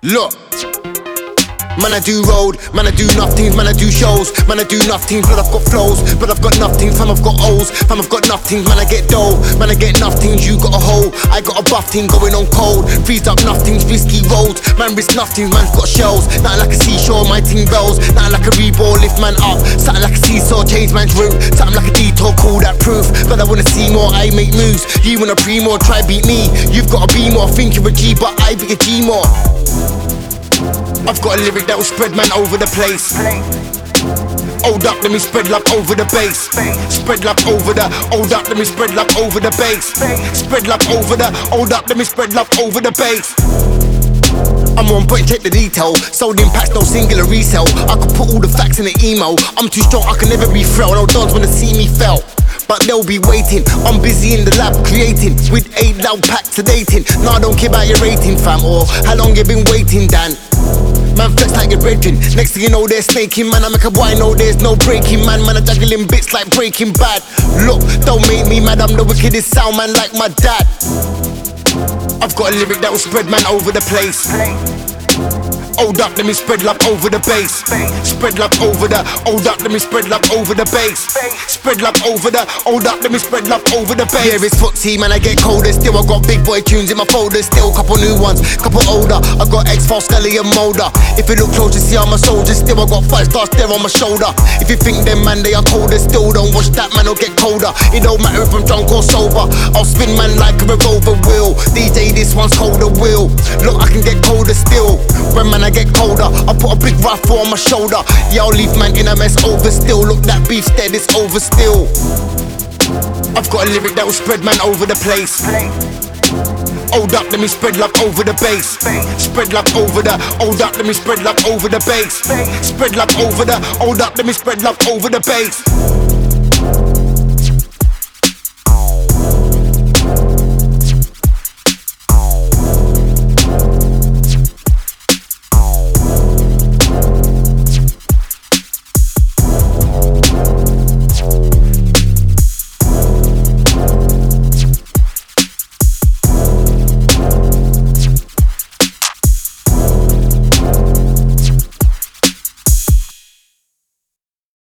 Look, man I do road, man I do nothing, man I do shows, man I do nothing, but I've got flows, but I've got nothing, fam I've got O's, fam I've got nothing, man I get dough, man I get nothing, you got a hole, I got a buff thing going on cold, freeze up nothings, risky roads, man risk nothing, man's got shells, nothing like a seashore, my ting bells, nothing like a reball, lift man up, something like a seesaw, change man's route, something like a detour, call that proof, but I wanna see more, I make moves, you wanna pre more, try beat me, you've gotta be more, think you're a G, but I be a G more. I've got a lyric that will spread man over the place. Hold up, let me spread love over the bass. Spread love over the, hold up, let me spread love over the bass. Spread love over the, hold up, let me spread love over the bass. I'm on point, check the detail. Sold impacts, no singular resale. I could put all the facts in the email. I'm too strong, I can never be frail. No dons wanna see me fail, but they'll be waiting. I'm busy in the lab creating, with 8 loud packs sedating. Nah, I don't care about your rating, fam, or how long you been waiting, Dan. Man flex like your brethren. Next thing you know they're snaking, man. I make a boy know there's no breaking, man. Man, I juggling bits like Breaking Bad. Look, don't make me mad, I'm the wickedest sound man like my dad. I've got a lyric that will spread man over the place. Hold up, let me spread love over the bass. Spread love over the, hold up, let me spread love over the bass. Spread love over the, hold up, let me spread love over the bass. Yeah, it's footsie, man, I get colder. Still, I got big boy tunes in my folder. Still, couple new ones, couple older. I got X-File, Scully and Mulder. If you look close, you see I'm a soldier. Still, I got 5 stars there on my shoulder. If you think them, man, they are colder. Still, don't watch that, man, will get colder. It don't matter if I'm drunk or sober. I'll spin, man, like a revolver wheel. DJ, this one's colder wheel. Look, I can get colder still. When man, I get colder, I put a big rifle on my shoulder. Yeah, I'll leave man in a mess over still. Look, that beef dead, it's over still. I've got a lyric that will spread man over the place. Hold up, let me spread love over the bass. Spread love over the, hold up, let me spread love over the bass. Spread love over the, hold up, let me spread love over the bass.